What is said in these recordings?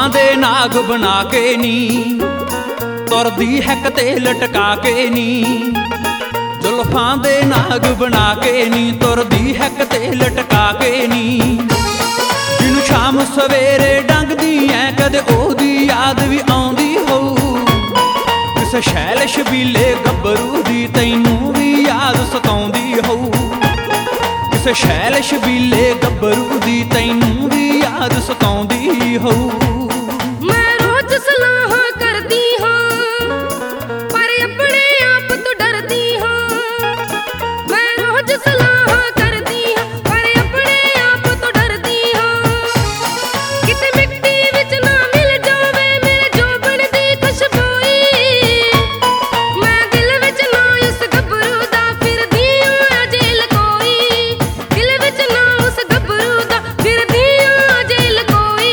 ਜ਼ੁਲਫਾਂ ਦੇ ਨਾਗ ਬਣਾ ਕੇ ਨੀ ਤੁਰਦੀ ਹੈ ਕਿਤੇ ਲਟਕਾ ਕੇ ਨੀ। ਜ਼ੁਲਫਾਂ ਦੇ ਨਾਗ ਬਣਾ ਕੇ ਨੀ ਤੁਰਦੀ ਹੈ ਕਿਤੇ ਲਟਕਾ ਕੇ ਨੀ। ਜਿਹਨੂੰ ਸ਼ਾਮ ਸਵੇਰੇ ਡੰਗਦੀ ਐ ਕਦੇ ਉਹਦੀ ਯਾਦ ਵੀ ਆਉਂਦੀ ਹੋਊ। ਕਿਸੇ ਸ਼ੈਲ ਸ਼ਬੀਲੇ ਗੱਭਰੂ ਦੀ ਤੈਨੂੰ ਵੀ ਯਾਦ ਸਤਾਉਂਦੀ ਹੋਊ। ਕਿਸੇ ਸ਼ੈਲ ਸ਼ਬੀਲੇ ਗੱਭਰੂ ਦੀ ਤੈਨੂੰ ਵੀ ਯਾਦ ਸਤਾਉਂਦੀ ਹੋਊ। ਮੈਂ ਰੋਜ਼ ਸਲਾਹਾਂ ਕਰਦੀ ਹਾਂ ਪਰ ਆਪਣੇ ਆਪ ਤੋਂ ਡਰਦੀ ਹਾਂ। ਮੈਂ ਰੋਜ਼ ਸਲਾਹਾਂ ਕਰਦੀ ਹਾਂ ਪਰ ਆਪਣੇ ਆਪ ਤੋਂ ਡਰਦੀ ਹਾਂ। ਕਿਤੇ ਮਿੱਟੀ ਵਿੱਚ ਨਾ ਮਿਲ ਜਾਵੇ ਮੇਰੇ ਜੋਬਨ ਦੀ ਖੁਸ਼ਬੂਈ। ਮੈਂ ਦਿਲ ਵਿੱਚ ਨਾ ਉਸ ਗੱਭਰੂ ਦਾ ਫਿਰਦੀ ਹਾਂ ਅਜੇ ਲਕੋਈ। ਦਿਲ ਵਿੱਚ ਨਾ ਉਸ ਗੱਭਰੂ ਦਾ ਫਿਰਦੀ ਹਾਂ ਅਜੇ ਲਕੋਈ।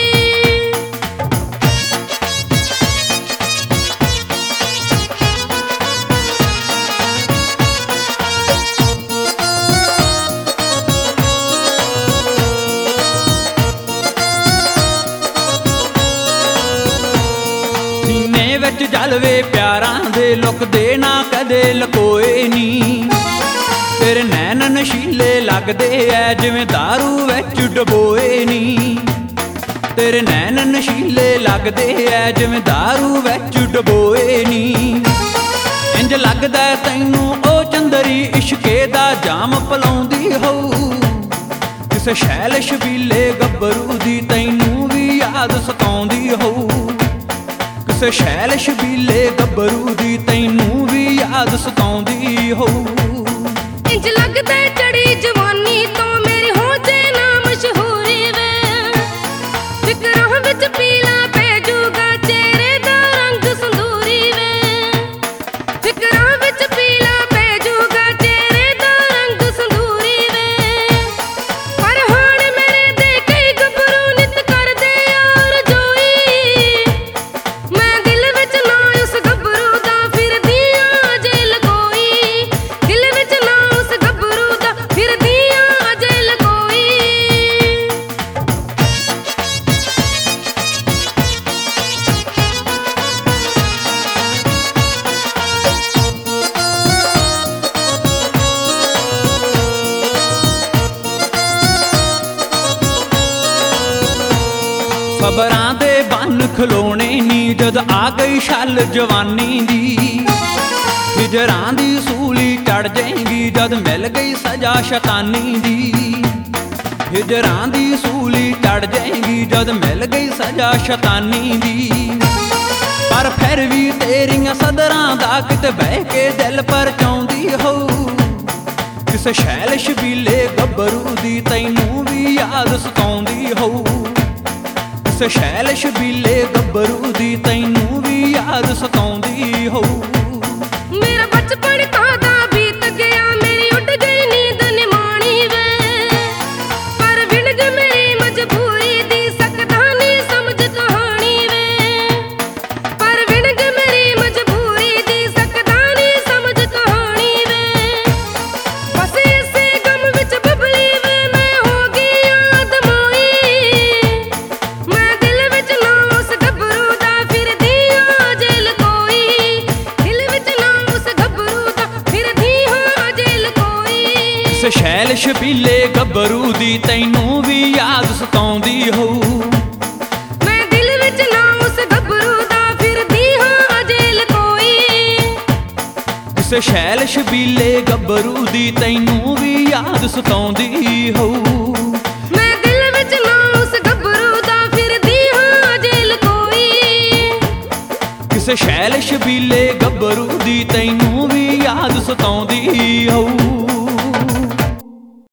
ਸੀਨੇ ਵਿੱਚ ਜਲਵੇ ਪਿਆਰਾਂ ਦੇ ਲੁਕਦੇ ਨਾ ਕਦੇ ਲਕੋਏ ਨੀ। ਤੇਰੇ ਨੈਣ ਨਸ਼ੀਲੇ ਲੱਗਦੇ ਐ ਜਿਵੇਂ ਦਾਰੂ ਵਿੱਚ ਡਬੋਏ ਨੀ। ਤੇਰੇ ਨੈਣ ਨਸ਼ੀਲੇ ਲੱਗਦੇ ਐ ਜਿਵੇਂ ਦਾਰੂ ਵਿੱਚ ਡਬੋਏ ਨੀ। ਇੰਜ ਲੱਗਦਾ ਤੈਨੂੰ ਉਹ ਚੰਦਰੀ ਇਸ਼ਕੇ ਦਾ ਜਾਮ ਪਿਲਾਉਂਦੀ ਹੋਊ। ਕਿਸੇ ਸ਼ੈਲ ਸ਼ਬੀਲੇ ਗੱਭਰੂ ਦੀ ਤੈਨੂੰ ਵੀ ਯਾਦ ਸਤਾਉਂਦੀ ਹੋਊ। ਕਿਸੇ ਸ਼ੈਲ ਸ਼ਬੀਲੇ ਗੱਭਰੂ ਦੀ ਤੈਨੂੰ ਵੀ ਯਾਦ ਸਤਾਉਂਦੀ ਹੋਊ। ਇੰਜ ਲੱਗਦਾ ਚੜੀ ਜਵਾਨੀ ਤੋਂ ਮੇਰੀ ਹੋ ਜੇ ਨਾ ਮਸ਼ਹੂਰੀ ਵੇ। ਫਿਕਰਾਂ ਵਿੱਚ ਪੀਲਾ ਪੈ ਜੂਗਾ ਚਿਹਰੇ ਦਾ ਰੰਗ ਸੰਦੂਰੀ ਵੇ। ਫਿਕਰਾਂ ਵਿੱਚ ਪੀਲਾ ਪੈ ਜੂਗਾ ਚਿਹਰੇ ਦਾ ਰੰਗ ਸੰਦੂਰੀ ਵੇ। ਪਰ ਹੁਣ ਮੇਰੇ ਦੇ ਕਈ ਗੱਭਰੂ ਨਿਤ ਕਰਦੇ ਯਾਰ ਜੋਈ। ਮੈਂ ਦਿਲ ਵਿੱਚ ਨਾ ਉਸ ਗੱਭਰੂ ਦਾ ਫਿਰਦੀ ਹਾਂ ਅਜੇ ਲਕੋਈ। ਦਿਲ ਵਿੱਚ ਨਾ ਉਸ ਗੱਭਰੂ ਦਾ ਫਿਰਦੀ ਹਾਂ ਅਜੇ ਲਕੋਈ। ਸਬਰਾਂ ਦੇ ਬੰਨ ਖਲੋਣੇ ਨੀ ਜਦ ਆ ਗਈ ਛਲ ਜਵਾਨੀ ਦੀ। ਹਿਜਰਾਂ ਦੀ ਸੂਲੀ ਚੜ ਜਾਏਗੀ ਜਦ ਮਿਲ ਗਈ ਸਜ਼ਾ ਸ਼ੈਤਾਨੀ ਦੀ। ਹਿਜਰਾਂ ਦੀ ਸੂਲੀ ਚੜ ਜਾਏਗੀ ਜਦ ਮਿਲ ਗਈ ਸਜ਼ਾ ਸ਼ੈਤਾਨੀ ਦੀ। ਪਰ ਫਿਰ ਵੀ ਤੇਰੀਆਂ ਸਦਰਾਂ ਦਾ ਕਿਤੇ ਬਹਿ ਕੇ ਦਿਲ ਪਰਚਾਉਂਦੀ ਹੋਊ। ਕਿਸੇ ਸ਼ੈਲ ਸ਼ਬੀਲੇ ਗੱਭਰੂ ਦੀ ਤੈਨੂੰ ਵੀ ਯਾਦ ਸਤਾਉਂਦੀ ਹੋਊ। ਕਿਸੇ ਸ਼ੈਲ ਸ਼ਬੀਲੇ ਗੱਭਰੂ ਦੀ ਤੈਨੂੰ ਵੀ ਯਾਦ ਸਤਾਉਂਦੀ ਹੋਊ। ਮੇਰਾ ਬਚਪਨ ਕਾਹਦਾ ਬੀਤ ਗਿਆ ਮੇਰੀ ਉੱਡ ਗਈ ਨੀਂਦ ਨਿਮਾਣੀ ਵੇ। ਪਰ ਵਿਣਗ ਮੇਰੀ ਮਜਬੂਰੀ ਦੀ ਸਕਦਾ ਨਹੀਂ ਸਮਝ ਕਹਾਣੀ ਵੇ। ਪਰ ਵਿਣਗ ਮੇਰੀ ਮਜਬੂਰੀ ਦੀ ਸਕਦਾ ਨਹੀਂ ਸਮਝ ਕਹਾਣੀ ਵੇ। ਬਸ ਇਸੇ ਗਮ ਵਿੱਚ ਬਬਲੀ ਵੇ ਮੈਂ ਹੋ ਗਈ ਆਦਮਾਈ। ਮੈਂ ਦਿਲ ਵਿੱਚ ਨਾ ਉਸ ਗੱਭਰੂ ਦਾ ਫਿਰਦੀ ਹਾਂ ਅਜੇ ਲਕੋਈ। ਦਿਲ ਵਿੱਚ ਨਾ ਉਸ ਗੱਭਰੂ ਦਾ ਫਿਰਦੀ ਹਾਂ ਅਜੇ ਲਕੋਈ। ਕਿਸੇ ਸ਼ੈਲ ਸ਼ਬੀਲੇ ਗੱਭਰੂ ਦੀ ਤੈਨੂੰ ਵੀ ਯਾਦ ਸਤਾਉਂਦੀ ਹੋਊ। ਮੈਂ ਦਿਲ ਵਿੱਚ ਨਾ ਉਸ ਗੱਭਰੂ ਦਾ ਫਿਰਦੀ ਹਾਂ ਅਜੇ ਲਕੋਈ। ਕਿਸੇ ਸ਼ੈਲ ਸ਼ਬੀਲੇ ਗੱਭਰੂ ਦੀ ਤੈਨੂੰ ਵੀ ਯਾਦ ਸਤਾਉਂਦੀ ਹੋਊ। ਮੈਂ ਦਿਲ ਵਿੱਚ ਨਾ ਉਸ ਗੱਭਰੂ ਦਾ ਫਿਰਦੀ ਹਾਂ ਅਜੇ ਲਕੋਈ। ਕਿਸੇ ਸ਼ੈਲ ਸ਼ਬੀਲੇ ਗੱਭਰੂ ਦੀ ਤੈਨੂੰ ਵੀ ਯਾਦ ਸਤਾਉਂਦੀ ਹੋਊ।